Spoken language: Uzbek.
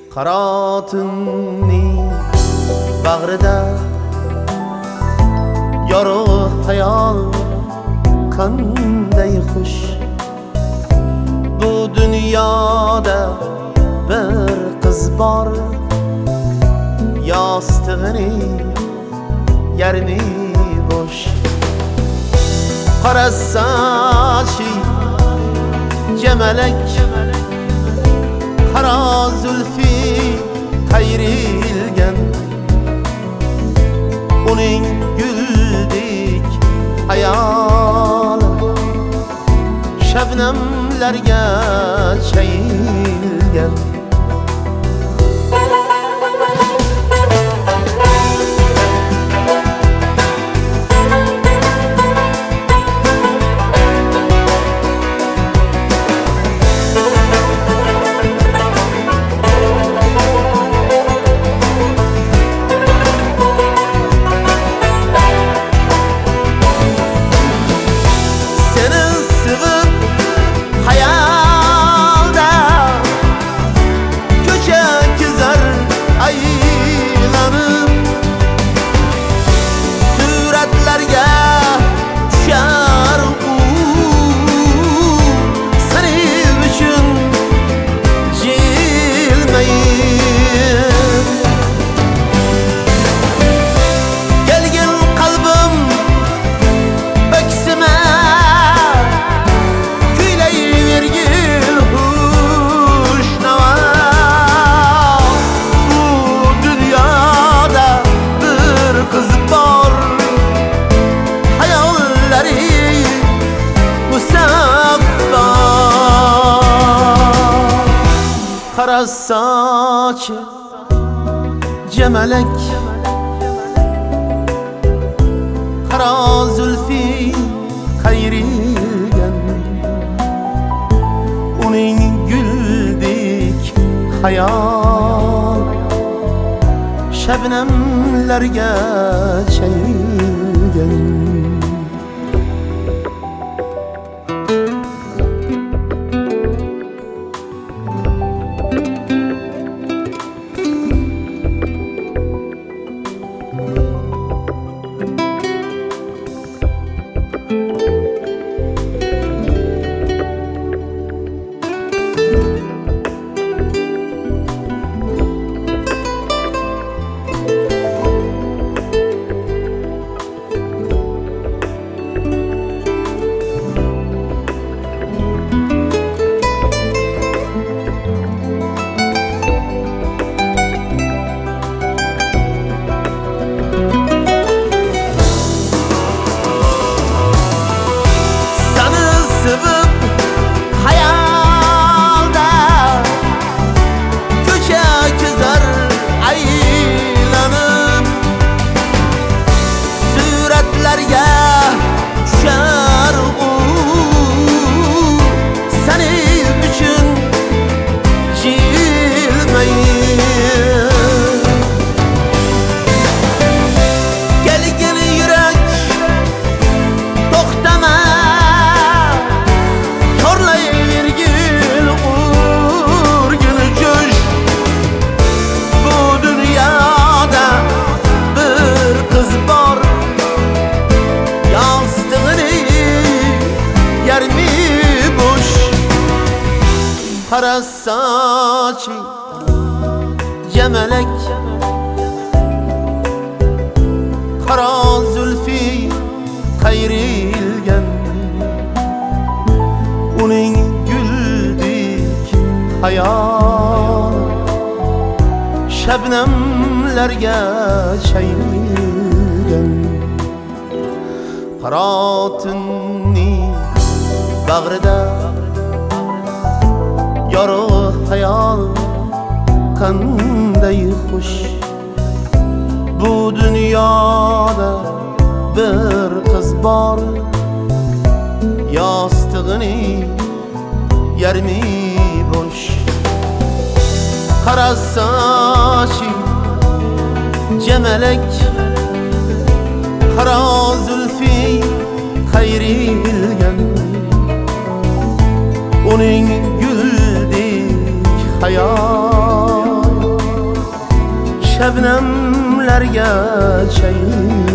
Qaro tunning bag'rida yorug' hayol qanday xush. Bu dunyoda bir qiz bor, yostig'ining yarmi bo'sh. Qora sochi jamalak, qaro zulfi qayrilgan, uning guldek hayoli shabnamlarga chayilgan. Qora sochi jamalak, qaro zulfi qayrilgan, uning guldek hayol shabnamlarga chayilgan. Qora sochi jamalak, qaro zulfi qayrilgan, uning guldek hayol shabnamlarga chayilgan. Qaro tunning bag'rida yorug' hayol qanday xush. Bu dunyoda bir qiz bor, yostig'ining yarmi bo'sh. Qora sochi jamalak, qaro zulfi qayrilgan, uning guldek hayol şebnemlerge çayır